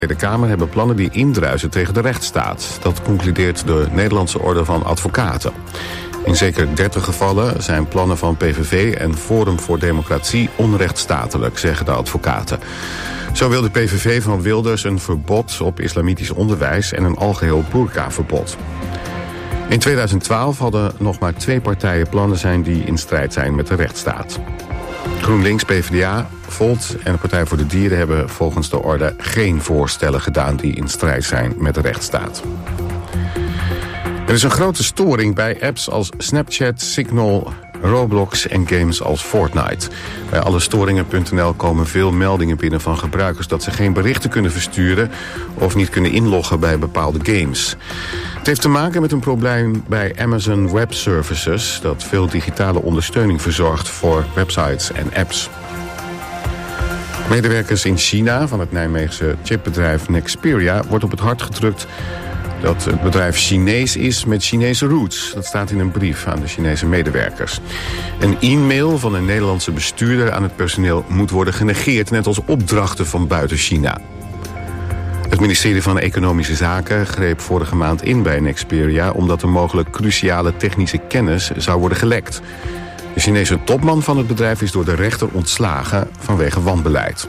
De Kamer hebben plannen die indruisen tegen de rechtsstaat. Dat concludeert de Nederlandse Orde van Advocaten. In zeker 30 gevallen zijn plannen van PVV en Forum voor Democratie onrechtsstatelijk, zeggen de advocaten. Zo wil de PVV van Wilders een verbod op islamitisch onderwijs en een algeheel boerkaverbod. In 2012 hadden nog maar 2 partijen plannen zijn die in strijd zijn met de rechtsstaat. GroenLinks, PvdA, Volt en de Partij voor de Dieren hebben volgens de orde geen voorstellen gedaan die in strijd zijn met de rechtsstaat. Er is een grote storing bij apps als Snapchat, Signal, Roblox en games als Fortnite. Bij allestoringen.nl komen veel meldingen binnen van gebruikers dat ze geen berichten kunnen versturen of niet kunnen inloggen bij bepaalde games. Het heeft te maken met een probleem bij Amazon Web Services, dat veel digitale ondersteuning verzorgt voor websites en apps. Medewerkers in China van het Nijmeegse chipbedrijf Nexperia wordt op het hart gedrukt dat het bedrijf Chinees is met Chinese roots. Dat staat in een brief aan de Chinese medewerkers. Een e-mail van een Nederlandse bestuurder aan het personeel moet worden genegeerd, net als opdrachten van buiten China. Het ministerie van Economische Zaken greep vorige maand in bij Nexperia omdat er mogelijk cruciale technische kennis zou worden gelekt. De Chinese topman van het bedrijf is door de rechter ontslagen vanwege wanbeleid.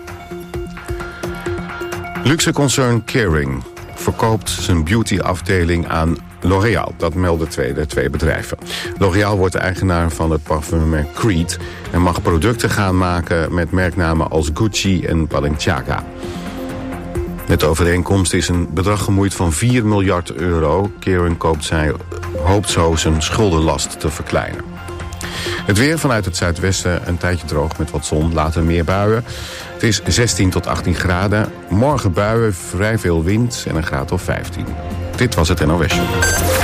Luxeconcern Kering verkoopt zijn beautyafdeling aan L'Oréal. Dat melden de twee bedrijven. L'Oréal wordt de eigenaar van het parfummerk Creed en mag producten gaan maken met merknamen als Gucci en Balenciaga. Met de overeenkomst is een bedrag gemoeid van 4 miljard euro. Kering hoopt zo zijn schuldenlast te verkleinen. Het weer vanuit het zuidwesten een tijdje droog met wat zon, later meer buien. Het is 16 tot 18 graden. Morgen buien, vrij veel wind en een graad of 15. Dit was het NOS Show.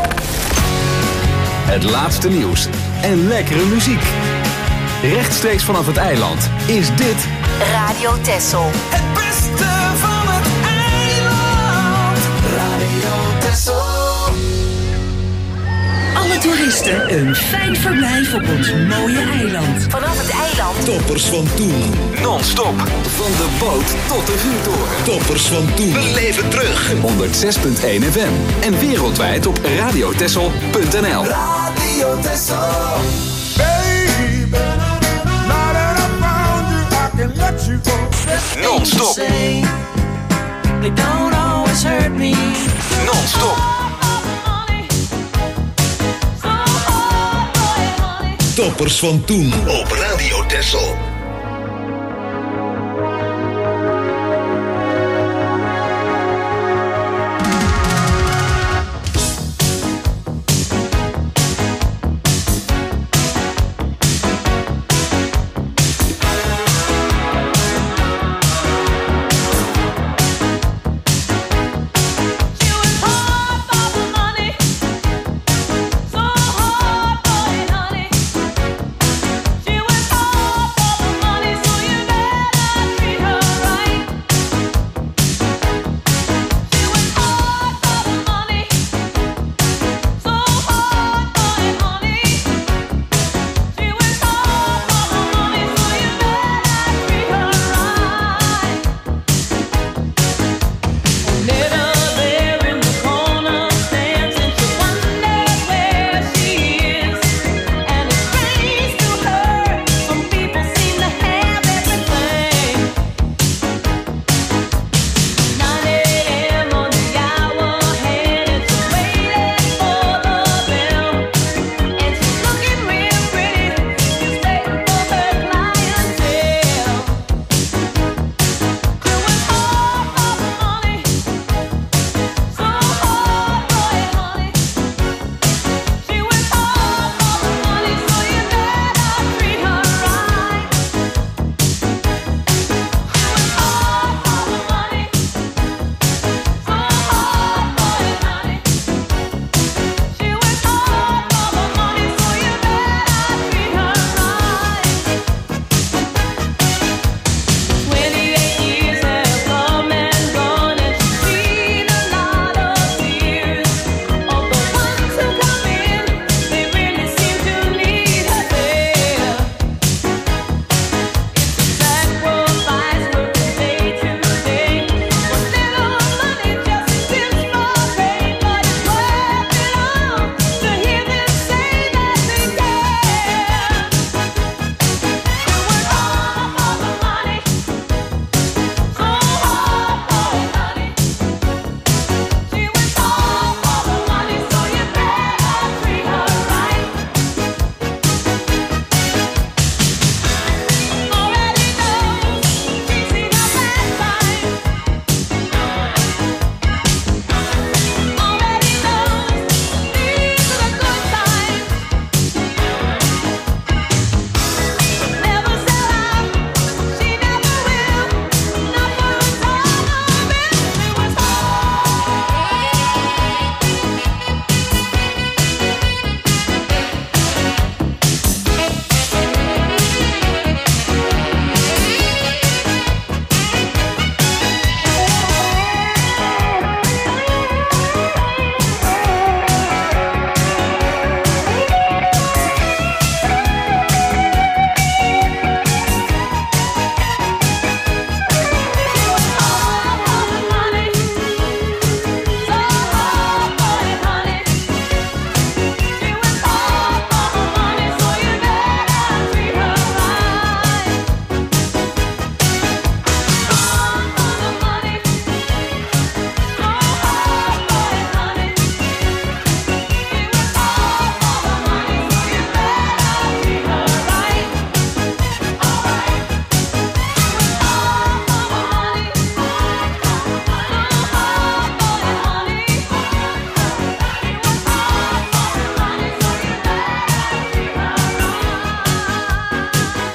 Het laatste nieuws en lekkere muziek. Rechtstreeks vanaf het eiland is dit Radio Texel. Het beste van het eiland. Radio Texel. Alle toeristen een fijn verblijf op ons mooie eiland. Vanaf het eiland. Toppers van toen. non-stop van de boot tot de vuurtoren. Toppers van toen. We leven terug. 106.1 FM en wereldwijd op radiotessel.nl. Radio Texel. Baby, now that I found you, I can let you go. Non-stop. They don't always hurt me. Non-stop. Toppers van toen op Radio Texel.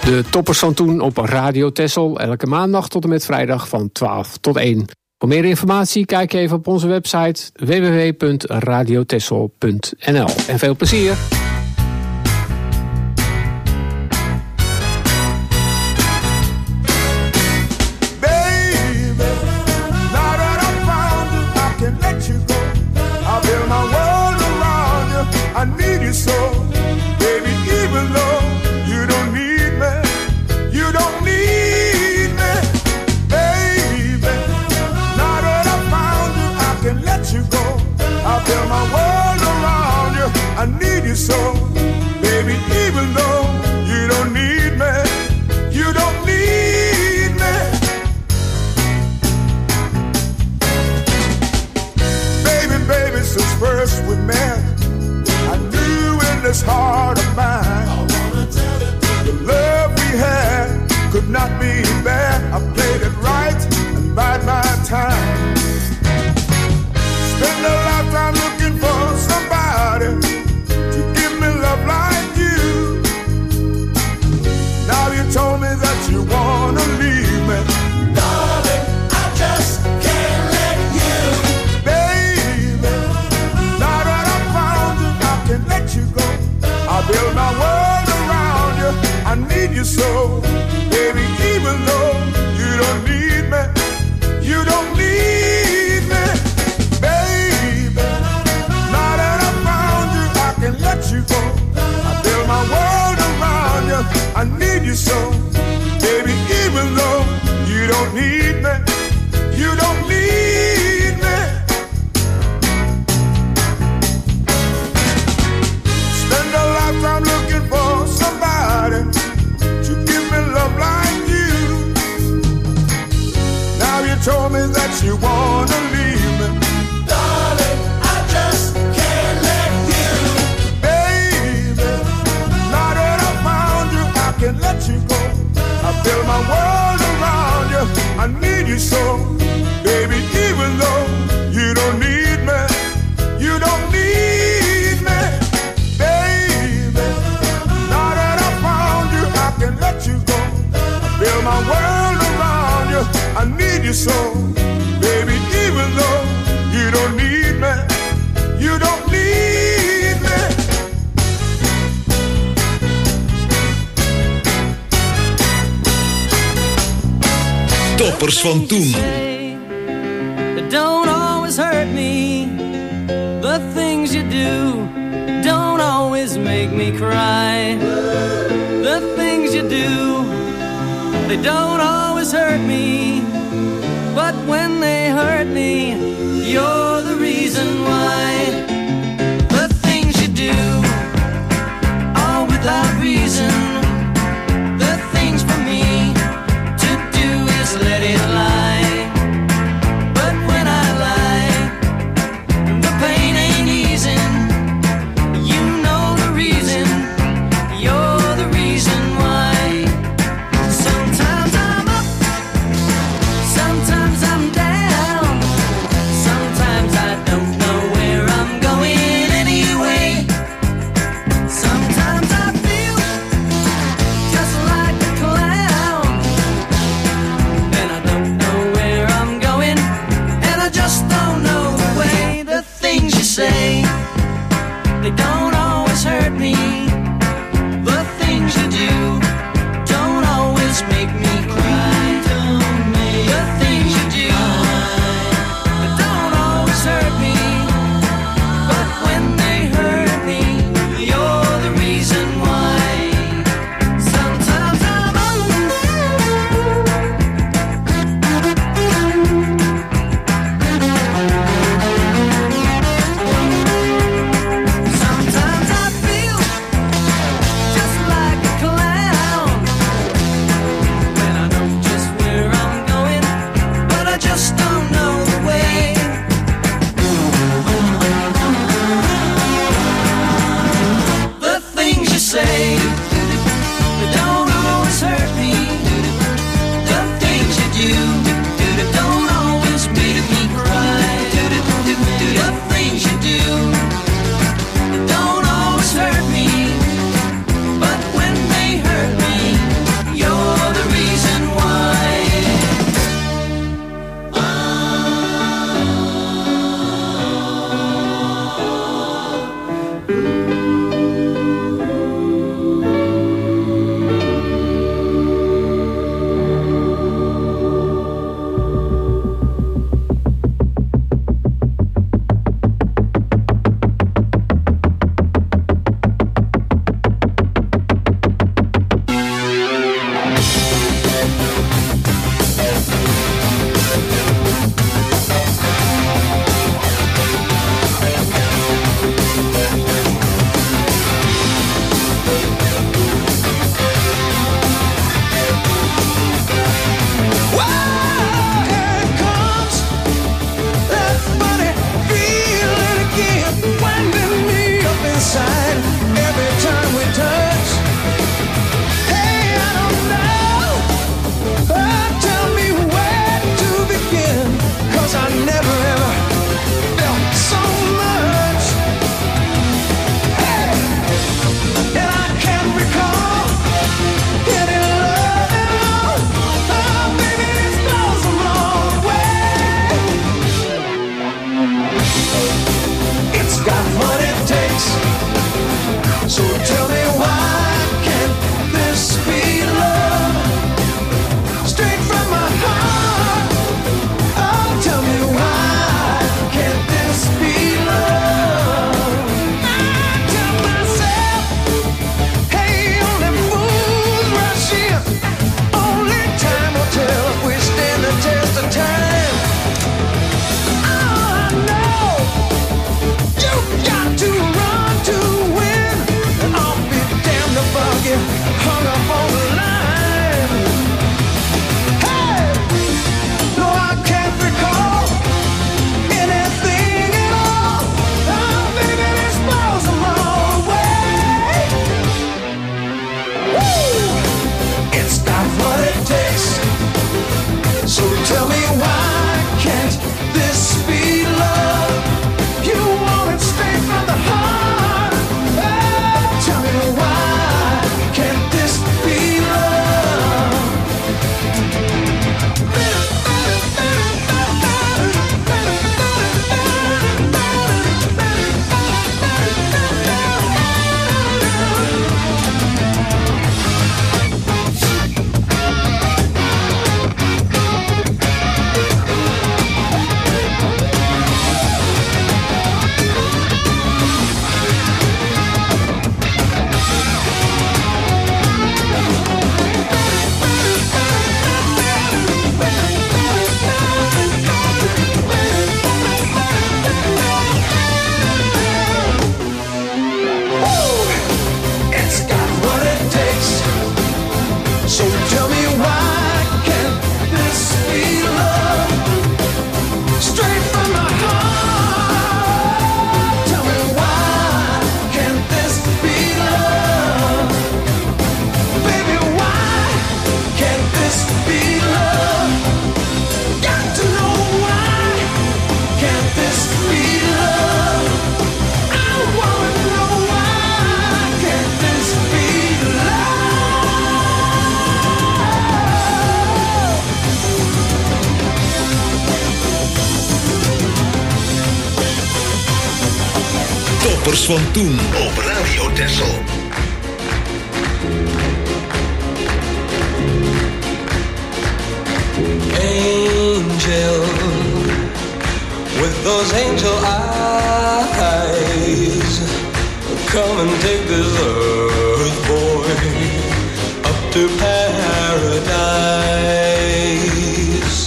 De toppers van toen op Radio Texel, elke maandag tot en met vrijdag van 12 tot 1. Voor meer informatie kijk je even op onze website www.radiotexel.nl. En veel plezier! So, baby, even though you don't need me, you don't need me. Baby, baby, since first we met, I knew in this heart of mine, the love we had could not be bad. I played it right and bide my time. Spend a lifetime looking for somebody like you. Now you told me that you wanna leave me. Darling, I just can't let you. Baby, now that I found you, I can't let you go. I build my world around you. I need you so. Baby, even though you don't need me, you don't need me. Baby, now that I found you, I can let you go. My world around you, I need you so. Baby, even though you don't need me, you don't need me. Spend a lifetime looking for somebody to give me love like you. Now you told me that you wanna leave me. Darling, I just can't let you. Can't let you go. I build my world around you. I need you so, baby. Even though you don't need me, you don't need me, baby. Now that I found you, I can let you go. I build my world around you. I need you so, baby. Even though you don't need me, you don't need me. Toppers van toen. It don't always hurt me. The things you do don't always make me cry. The things you do, they don't always hurt me. But when they hurt me, you're the reason why. The things you do, all without reason. The things for me let it lie. But when I lie, the pain ain't easing. You know the reason. You're the reason why. Sometimes I'm up, sometimes I'm down. Toppers van toen op Radio Texel. Angel, with those angel eyes, come and take this earth boy up to paradise.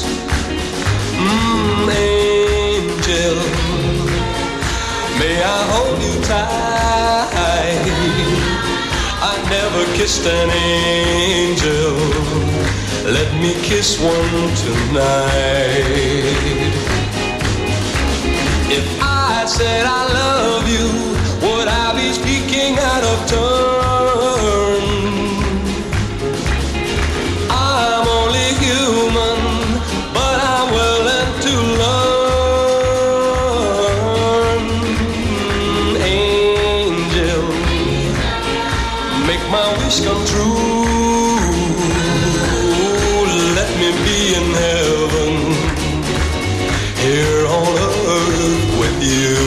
Angel, may I hold you tight? I never kissed an angel. Let me kiss one tonight. If I said I love you, would I be speaking out of turn? I'm only human, but I'm willing to learn. Angel, make my wish come true. Let me be in heaven, here on earth with you.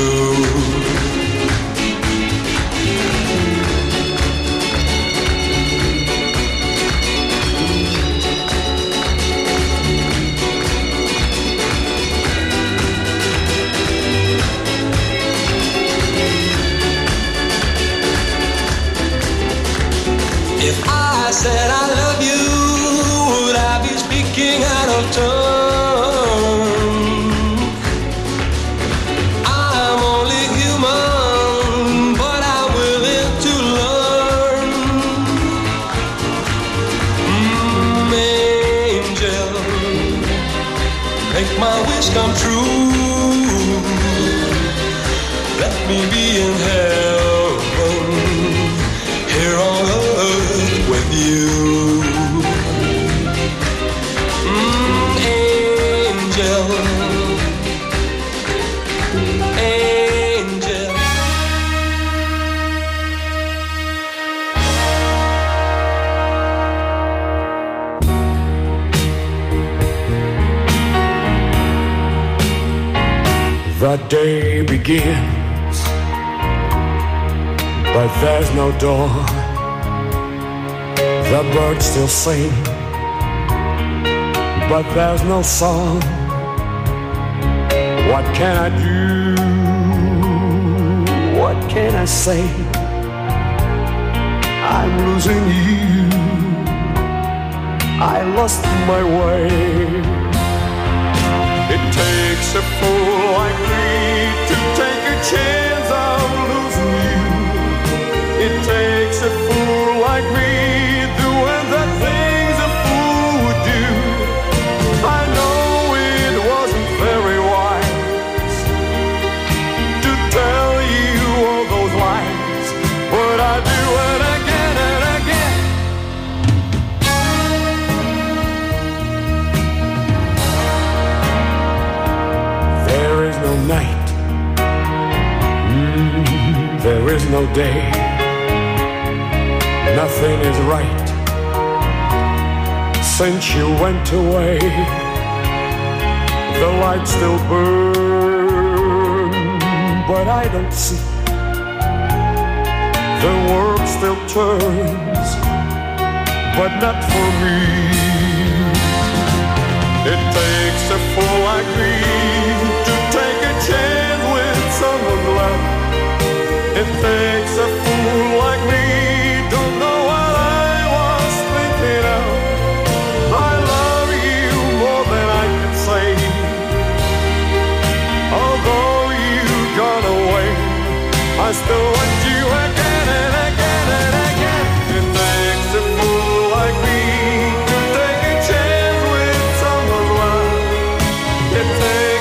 If I said I love you, would I be speaking out of turn? I'm only human, but I'm willing to learn. Angel, make my wish come true. Let me be in heaven, here on earth with you. Angel, angel. The day begins, but there's no dawn. The birds still sing, but there's no song. What can I do? What can I say? I'm losing you. I lost my way. It takes a fool like me to take a chance of losing you. It takes a fool like me doing the things a fool would do. I know it wasn't very wise to tell you all those lies, but I do it again and again. There is no night, there is no day. Nothing is right since you went away. The lights still burn, but I don't see. The world still turns, but not for me. It takes a fool like me to take a chance with someone's love. It takes a fool like me, don't know what I was thinking of. I love you more than I can say. Although you've gone away, I still want you again and again and again. It takes a fool like me to take a chance with someone's love. It takes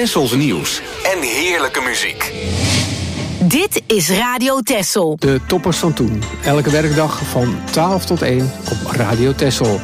Tessels nieuws en heerlijke muziek. Dit is Radio Tessel. De toppers van toen. Elke werkdag van 12 tot 1 op Radio Tessel.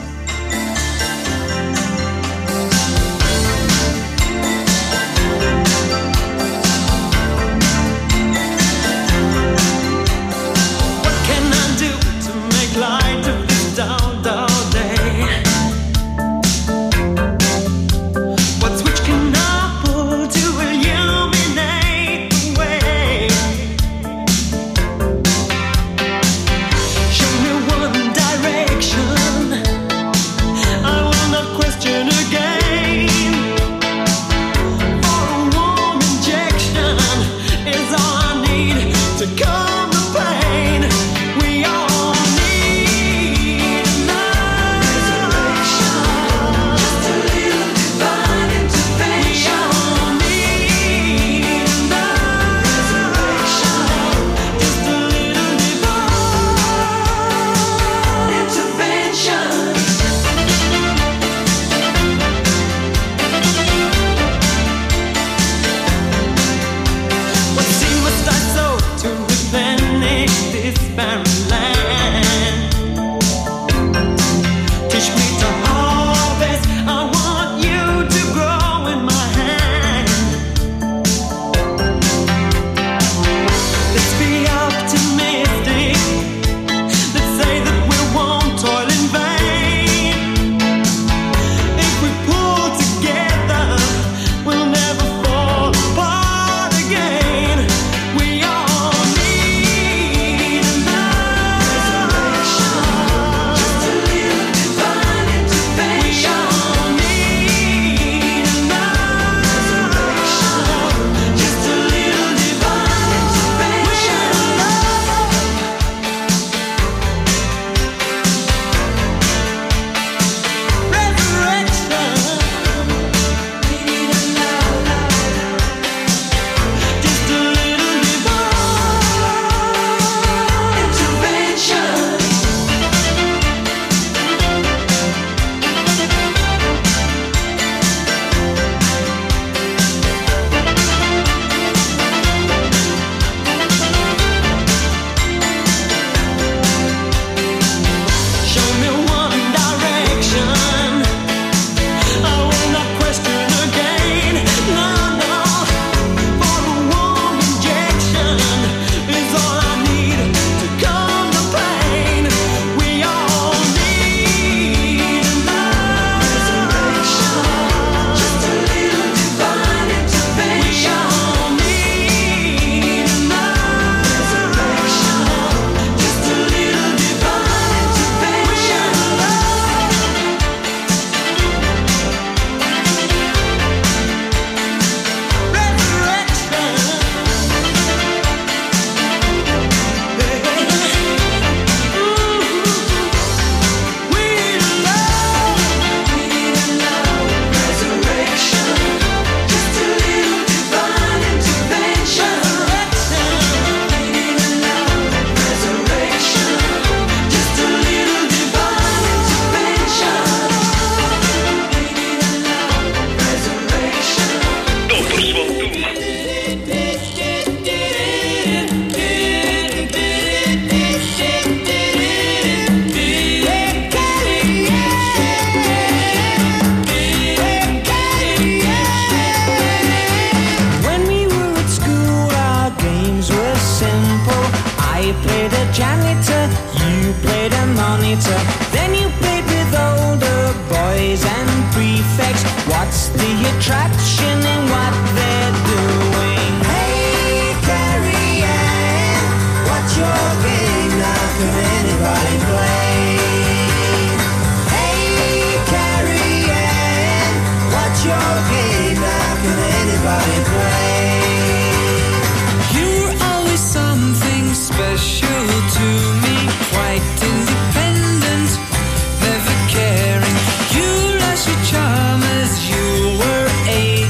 Charm as you were 8.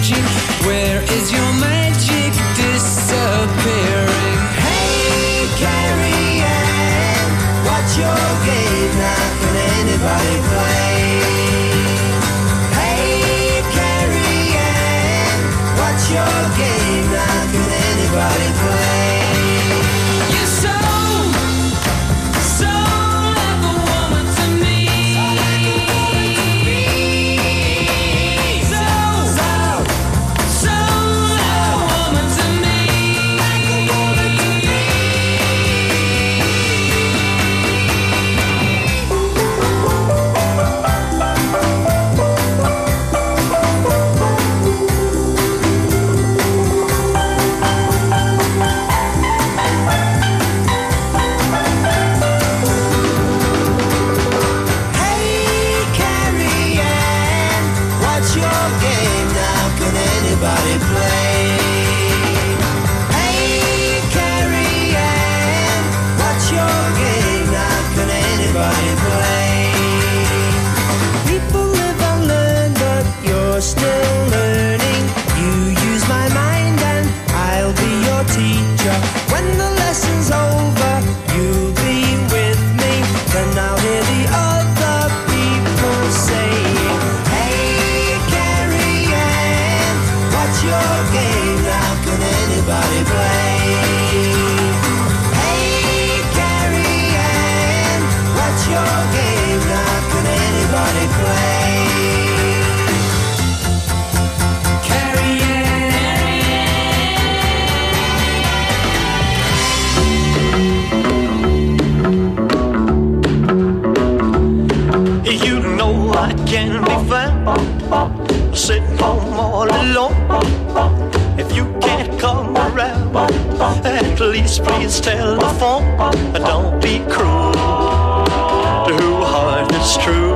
can be found sitting home all alone. If you can't come around, at least please telephone. Don't be cruel to whose heart is true.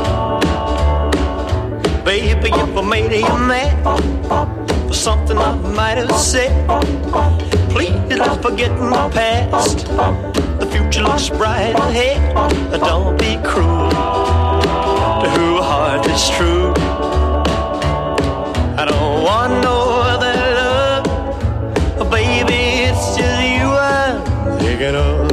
Baby, if I made you mad for something I might have said, please let's forget my past. The future looks bright ahead. Don't be cruel to whose heart is true. I don't want no other love, baby, it's just you I'm thinking of.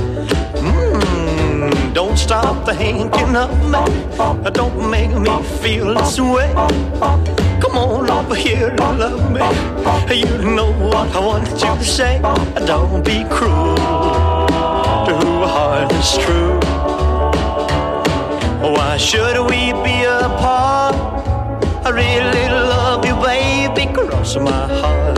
Don't stop thinking of me. Don't make me feel this way. Come on over here and love me. You know what I want you to say. Don't be cruel to whose heart is true. Why should we be apart? I really love you, baby, cross my heart.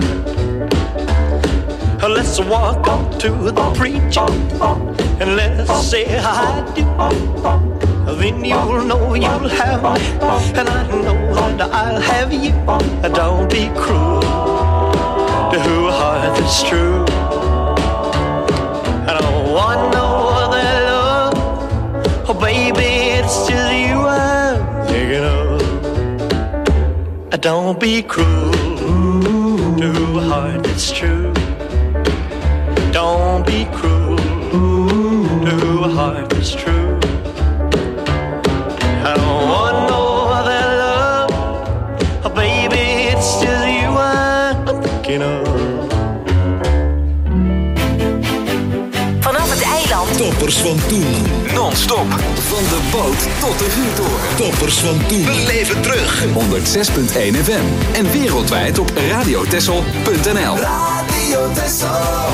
Let's walk up to the preacher and let's say I do. Then you'll know you'll have me, and I know that I'll have you. Don't be cruel to whose heart is true. I don't want no other love, oh baby, it's just you I'm thinking of. Don't be cruel to whose heart is true. Don't be cruel to whose heart is true. I don't want no other love, oh baby, it's just you I'm thinking of. Vanaf het eiland. Toppers van toen. Non-stop. Van de boot tot de vuurtoren. Toppers van toen. Beleef het terug. 106.1 FM. En wereldwijd op radiotessel.nl. Radio Tessel.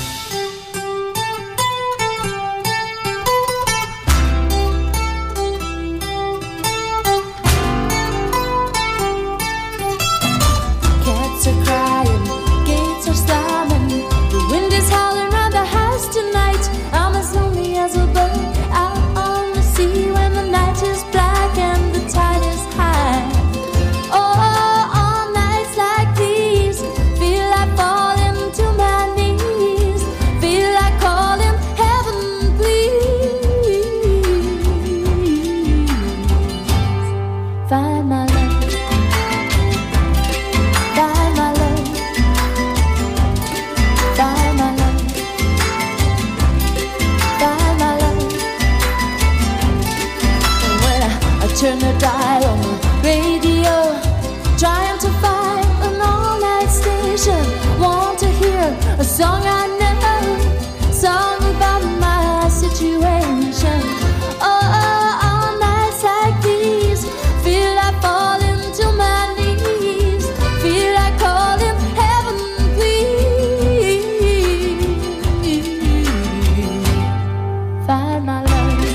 Turn the dial on the radio, trying to find an all-night station. Want to hear a song I know, song about my situation. Oh, all nights like these, feel like falling to my knees, feel like calling heaven, please. Find my love.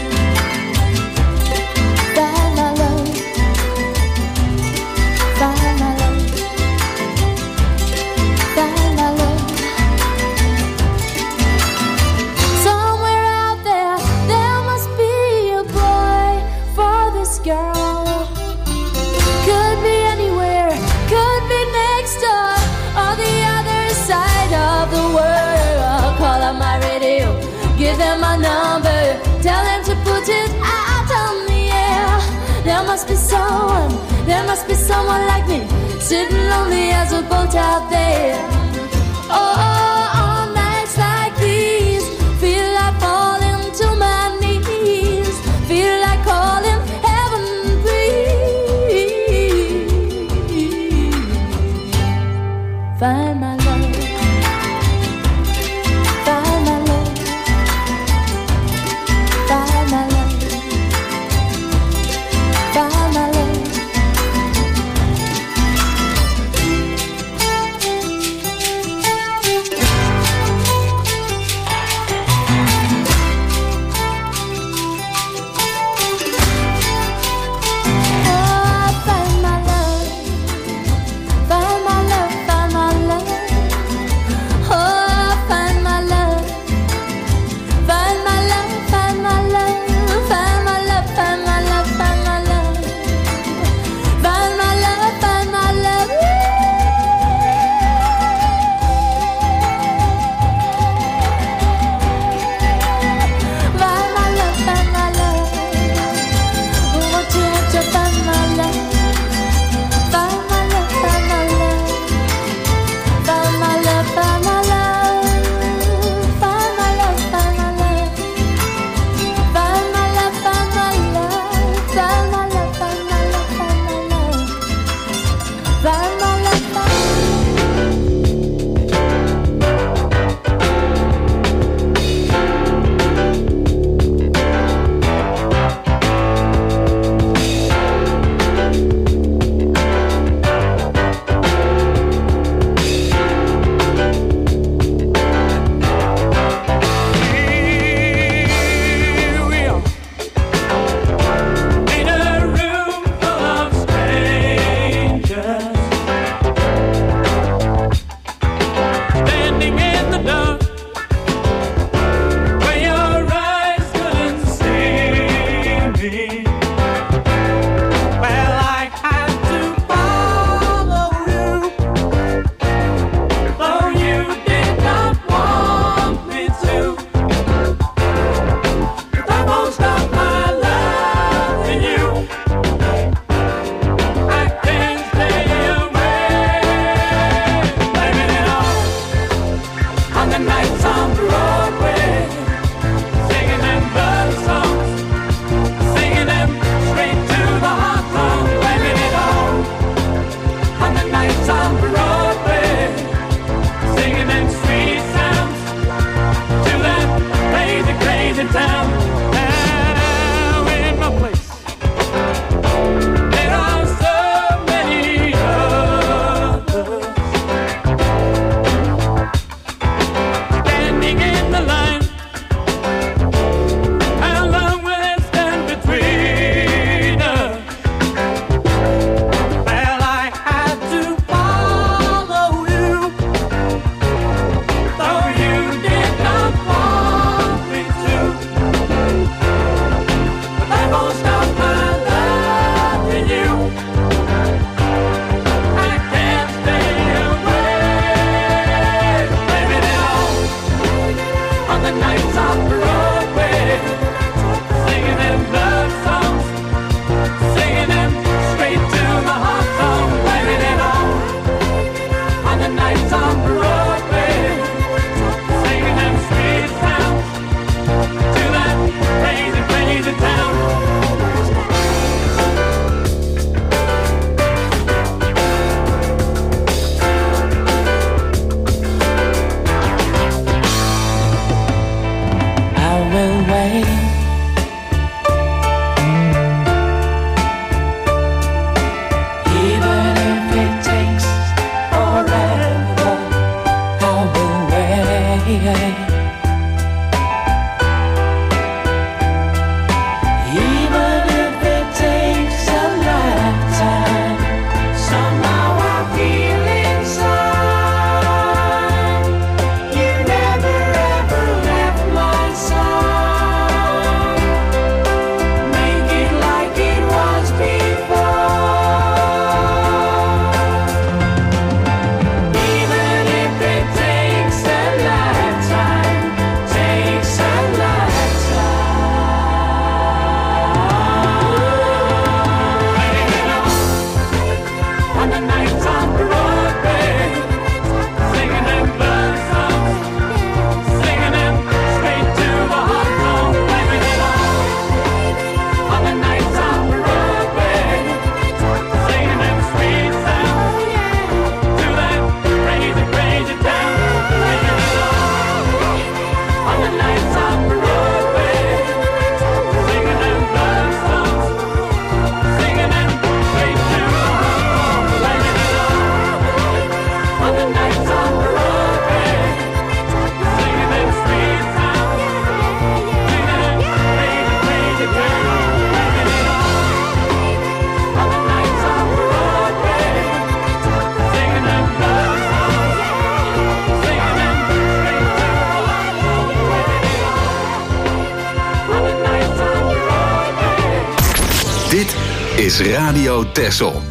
Give them my number, tell them to put it out on the air. There must be someone like me, sitting lonely as a boat out there. Oh, all nights like these, feel like falling to my knees, feel like calling heaven, please. Find my love. won't stop my loving you. I can't stay away. Blaming it all on the nights on Broadway, singing them love songs, singing them straight to my heart song. Blaming it all on the nights on Broadway, singing them sweet sounds to that crazy, crazy town. I will wait. Even if it takes forever, I will wait. Even if it takes a lifetime, somehow I feel inside you never ever left my side. Make it like it was before. Even if it takes a lifetime, takes a lifetime. On the nights on Broadway, singing them love songs, singing them straight to the heart zone. Blaming it all on the nights on Broadway, singing them sweet sounds to that crazy, crazy town. Blaming it all on the nights on Broadway, singing them love songs, singing them straight to the heart zone. Blaming it all on the nights on Broadway, singing them sweet sounds to that crazy, crazy town. Blaming it all on the nights on Broadway, singing them love songs, singing them straight to the heart zone. Blaming it all on the nights on Broadway. Dit is Radio Texel.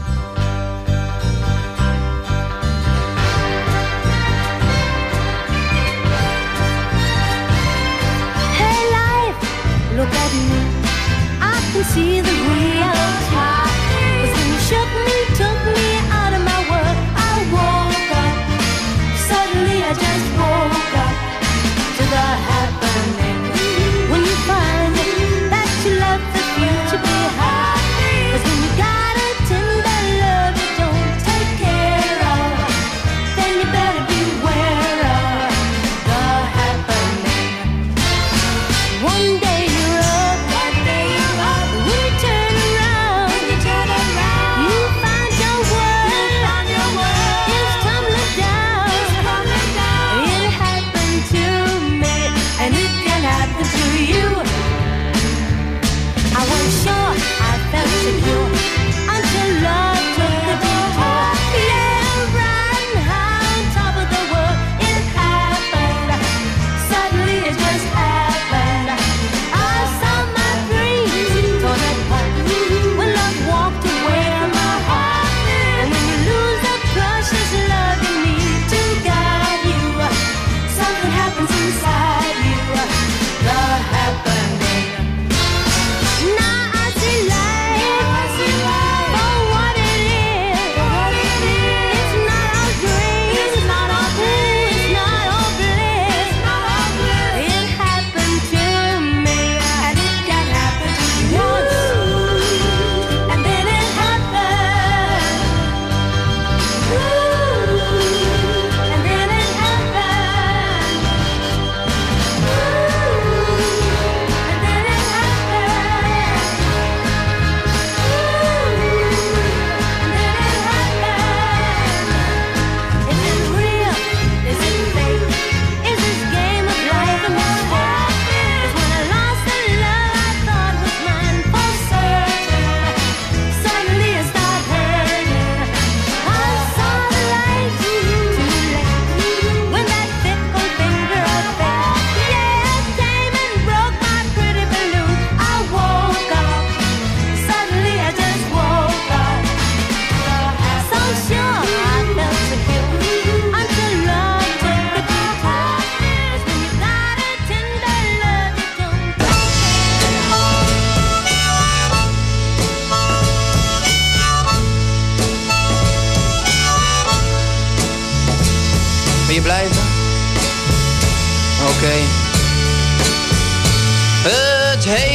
Hey life, look at me. I can see the reality. 'Cause when you shook me, took me out of my world, I woke up. Suddenly I just woke up to the happening. When you find that you left the future behind. 'Cause when you got a tender love you don't take care of, then you better beware of the happening. One day you're up, when you turn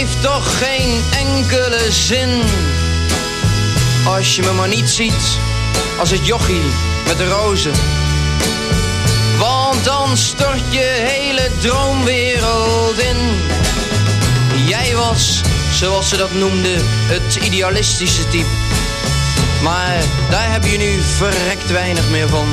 heeft toch geen enkele zin als je me maar niet ziet als het jochie met de rozen. Want dan stort je hele droomwereld in. Jij was, zoals ze dat noemden, het idealistische type. Maar daar heb je nu verrekt weinig meer van.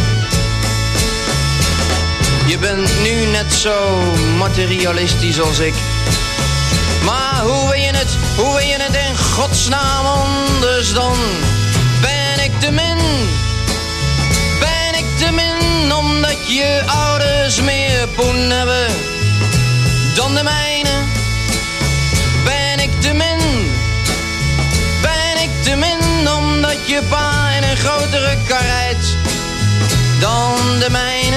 Je bent nu net zo materialistisch als ik. Maar hoe wil je het in godsnaam anders dan? Ben ik te min? Ben ik te min omdat je ouders meer poen hebben dan de mijne? Ben ik te min? Ben ik te min omdat je pa in een grotere kar rijdt dan de mijne?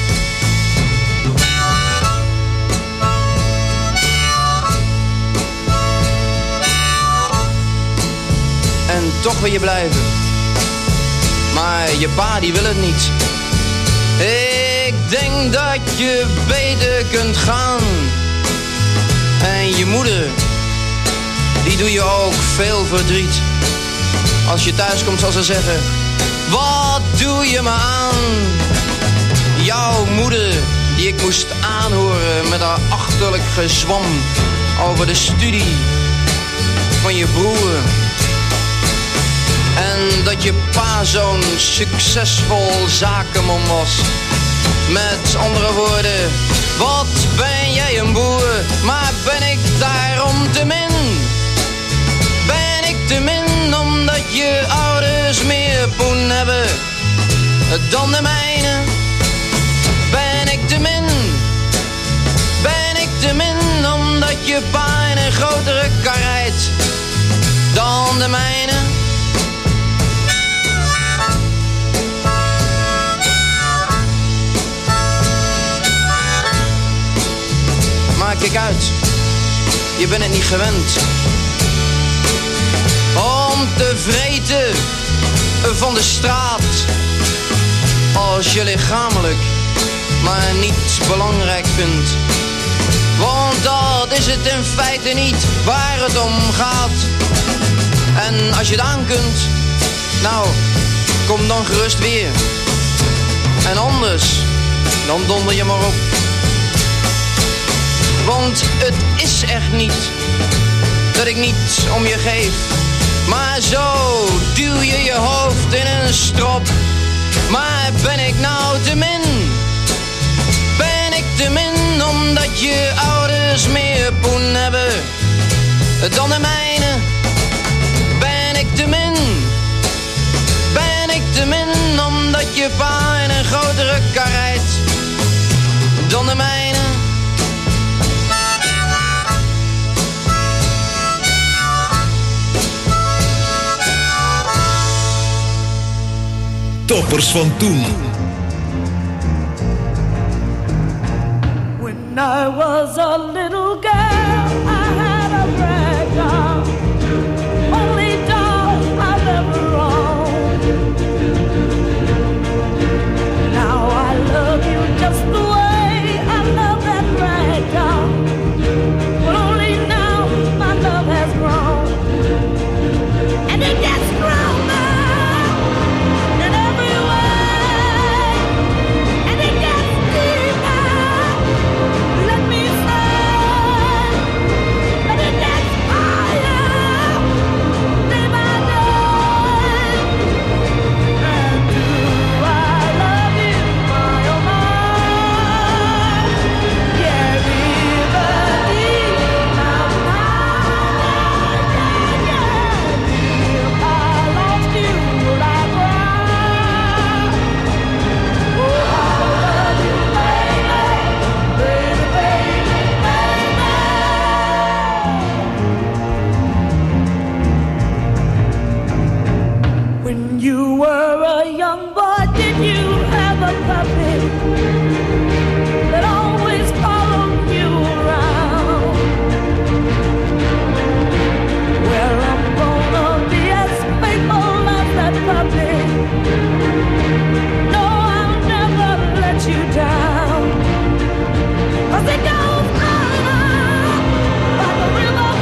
En toch wil je blijven. Maar je pa die wil het niet. Ik denk dat je beter kunt gaan. En je moeder, die doe je ook veel verdriet. Als je thuis komt zal ze zeggen: wat doe je me aan? Jouw moeder, die ik moest aanhoren met haar achterlijk gezwam over de studie van je broer. En dat je pa zo'n succesvol zakenman was. Met andere woorden, wat ben jij een boer, maar ben ik daarom te min? Ben ik te min omdat je ouders meer poen hebben dan de mijne? Ben ik te min? Ben ik te min omdat je pa in een grotere kar rijdt dan de mijne? Maar kijk uit, je bent het niet gewend om te vreten van de straat als je lichamelijk maar niet belangrijk vindt. Want dat is het in feite niet waar het om gaat. En als je het aan kunt, nou, kom dan gerust weer. En anders, dan donder je maar op. Want het is echt niet dat ik niet om je geef. Maar zo duw je je hoofd in een strop. Maar ben ik nou te min? Ben ik te min omdat je ouders meer poen hebben dan de mijne? Ben ik te min? Ben ik te min omdat je pa in een grotere kar rijdt dan de mijne? Toppers van toen. When I was a little girl, I had a rag doll, only doll I've ever owned. Now I love you just the way I love that rag doll, but only now my love has grown, and it gets stronger. Down. 'Cause it goes on by the river.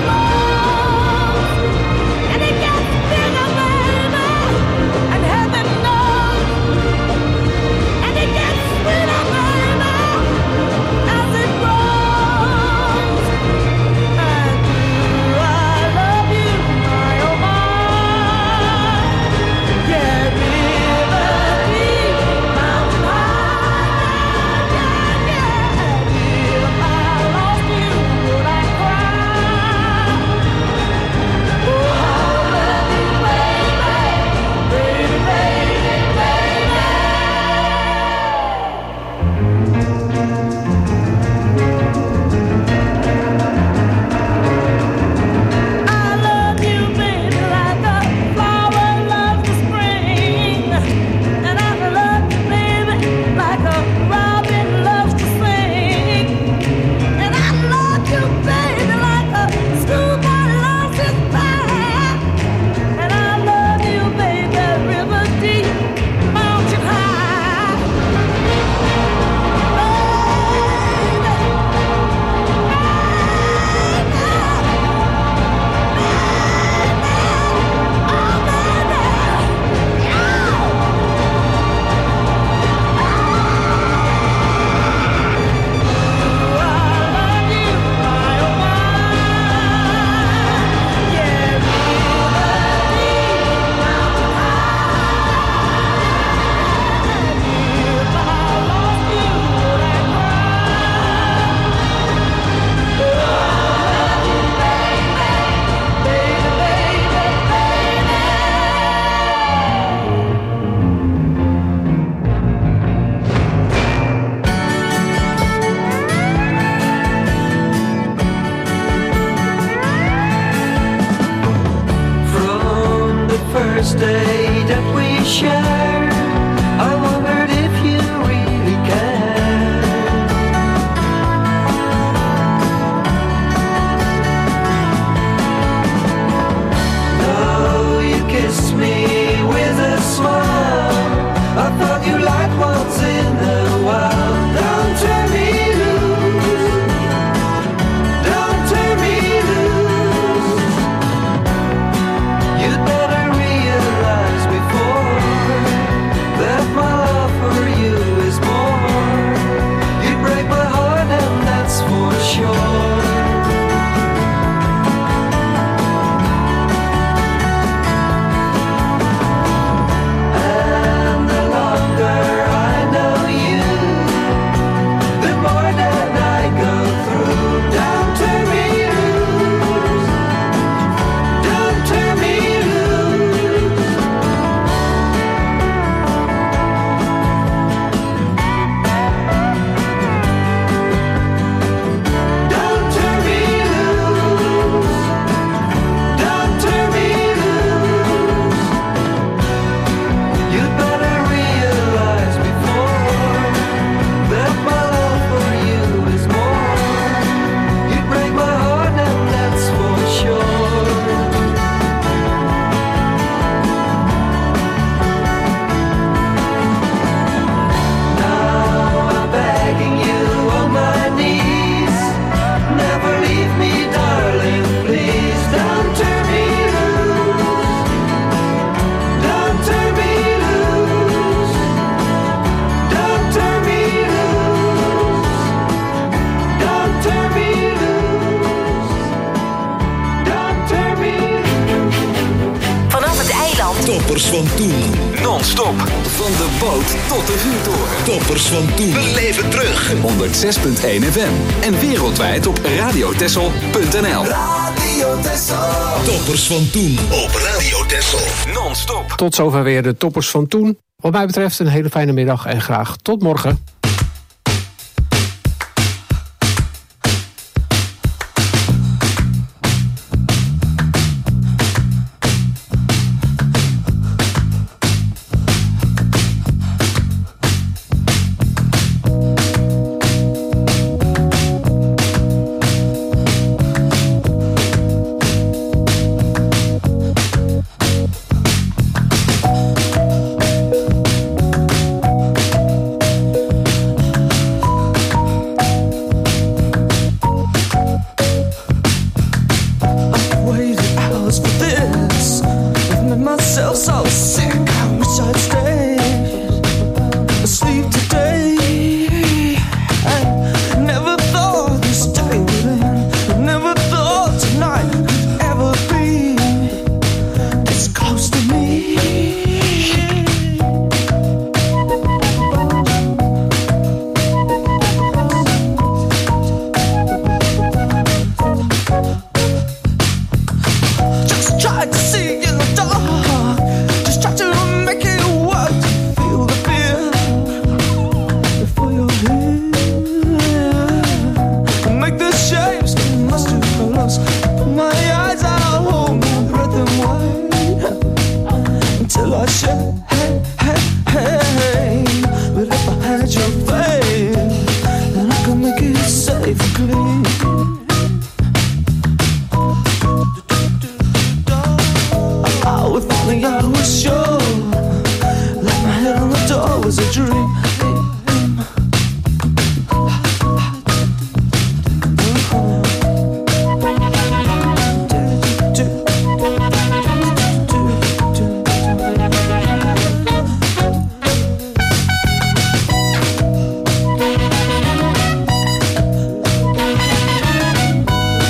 first day that we shared, I wondered if you really cared. No, you kissed me with a smile. I thought you liked once in a while. Don't turn me loose. Don't turn me loose. You'd better realize before that my love for you is more. You'd break my heart and that's for sure. And the longer I know you, the more that I go through. Don't turn me loose. Don't turn me loose. Don't turn me loose. Don't turn me loose. You'd better realize before that my love for you is more. You'd break my heart and that's for sure. Now I'm begging you on my knees, never leave me, darling, please. Don't turn me loose. Don't turn me loose. Don't turn me loose. Don't turn me loose. Don't turn me loose. Vanaf het eiland. Toppers van toen. Non-stop. Van de boot tot de vuurtoren. Toppers van toen. Beleef het terug. 106.1 FM. En wereldwijd op radiotessel.nl. Radio Texel. Toppers van toen op Radio Texel. Non-stop. Tot zover weer de toppers van toen. Wat mij betreft een hele fijne middag en graag tot morgen. waited hours for this. I've made myself so sick, I wish I'd stayed asleep today. I never thought this day would end. Never thought tonight could ever be this close to me. Tried to see in the dark, just tried to make it work. Feel the fear before you're here. Make the shapes come much too close. Put my eyes out, hold my breath and wait until I shake. But if I had your faith, then I could make it safe and clean. If only I was sure, like my head on the door was a dream.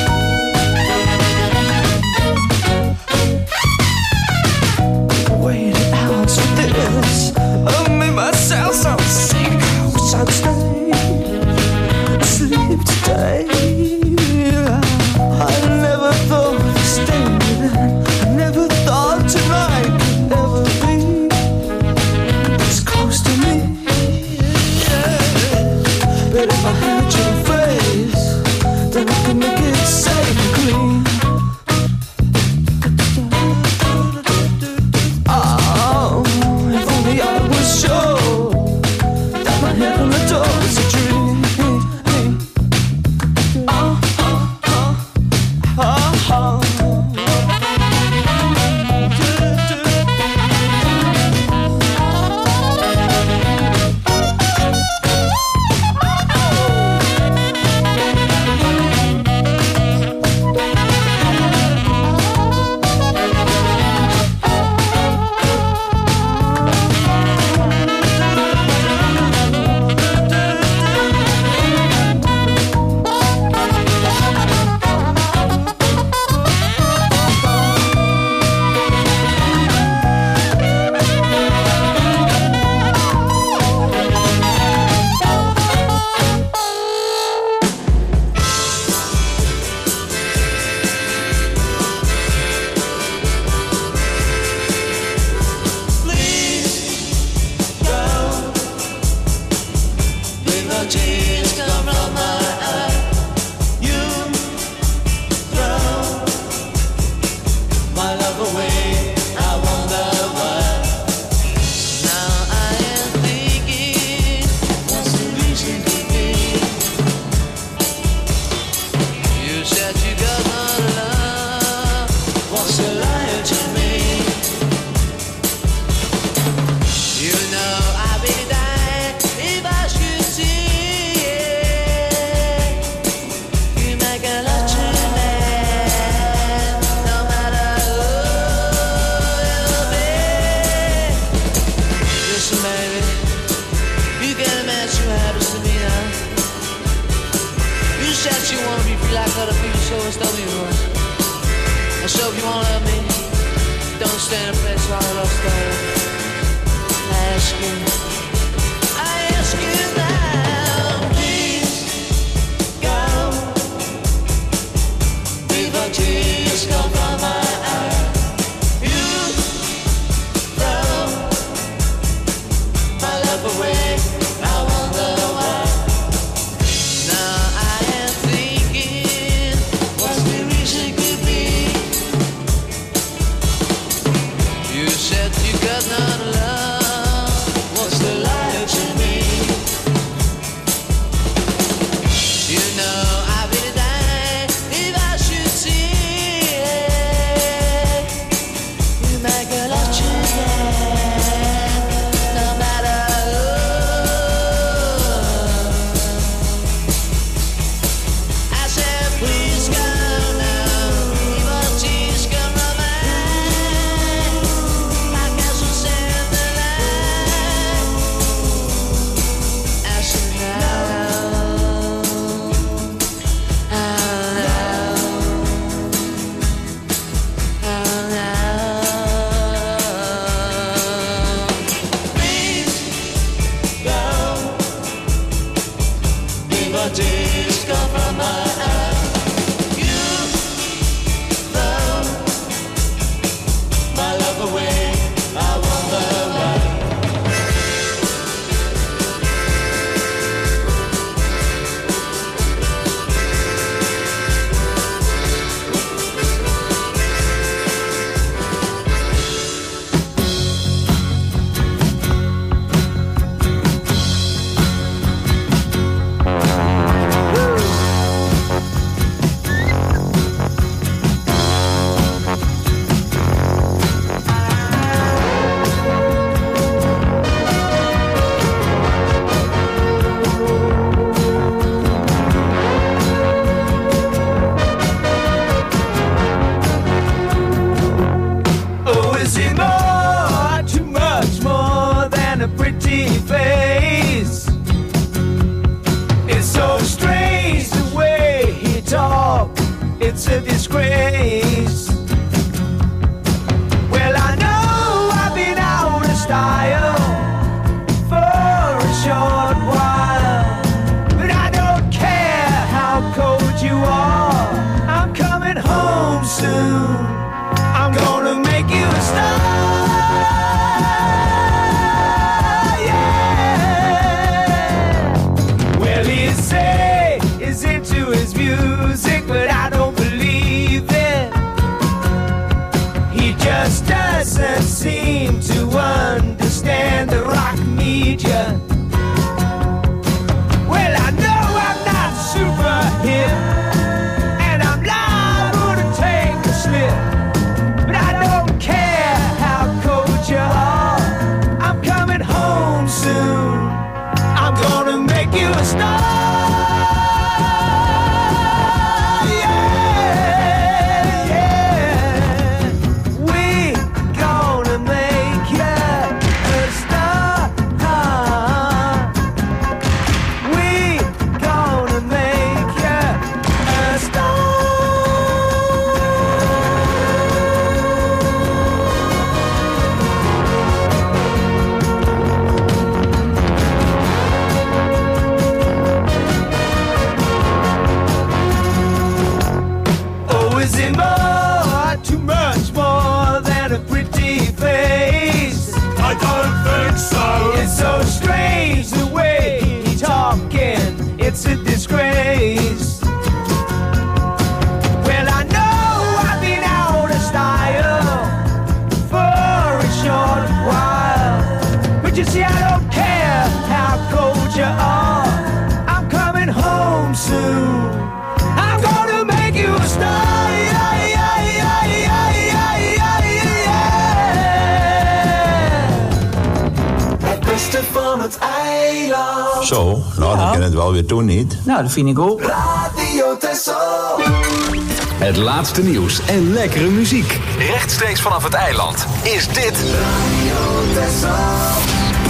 Wait always told me before. And so if you wanna love me, don't stand up there while I love story. I ask you now, please go before tears come from my eyes. You throw my love away. I wonder why. Now I am thinking, what's the reason could be? You said you got not love. What's the lie to me? You know I really die if I should see it. You make a love tonight, no matter who. I said please come now, even tears come from my eyes. I guess we'll send the light. I said please go before tears come from my eyes. You throw my love away. I wonder why. Oh, is he more, too much more than a pretty face? It's so strange the way he talks, it's a disgrace. Well, I know I've been out of style for a short while, but I don't care how cold you are, I'm coming home soon. I'm gonna make you a star, yeah. Well, he say he's into his music, but I don't believe it. He just doesn't seem to understand the rock media. Well, I know I'm not super hip, and I'm liable to take a slip. But I don't care how cold you are, I'm coming home soon. I'm gonna make you a star, yeah, yeah. We gonna make you a star. We gonna make you a star. Oh, is it more, too much more than a pretty face? I don't think so. It's so strange the way he's talking, it's a disgrace. Well, I know I've been out of style for a short while, but you see, I don't care how cold you are, I'm coming home soon. I'm gonna make you a star, yeah, yeah, yeah, yeah, yeah, yeah, yeah. Het beste van het eiland. Zo, nou dan kan het wel weer doen, niet? Nou, dat vind ik ook. Radio Texel. Het laatste nieuws en lekkere muziek. Rechtstreeks vanaf het eiland is dit Radio Texel.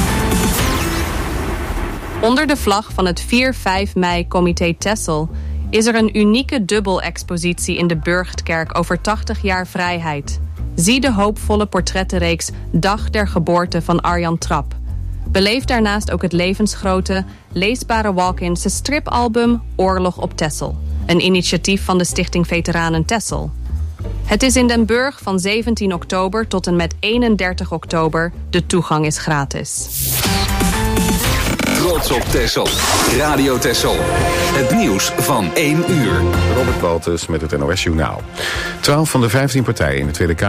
Onder de vlag van het 4-5 mei Comité Texel is er een unieke dubbelexpositie in de Burchtkerk over 80 jaar vrijheid. Zie de hoopvolle portrettenreeks Dag der geboorte van Arjan Trap. Beleef daarnaast ook het levensgrote, leesbare walk-inse stripalbum Oorlog op Texel. Een initiatief van de Stichting Veteranen Texel. Het is in Den Burg van 17 oktober tot en met 31 oktober. De toegang is gratis. Trots op Texel. Radio Texel. Het nieuws van 1 uur. Robert Baltus met het NOS Journaal. 12 van de 15 partijen in de Tweede Kamer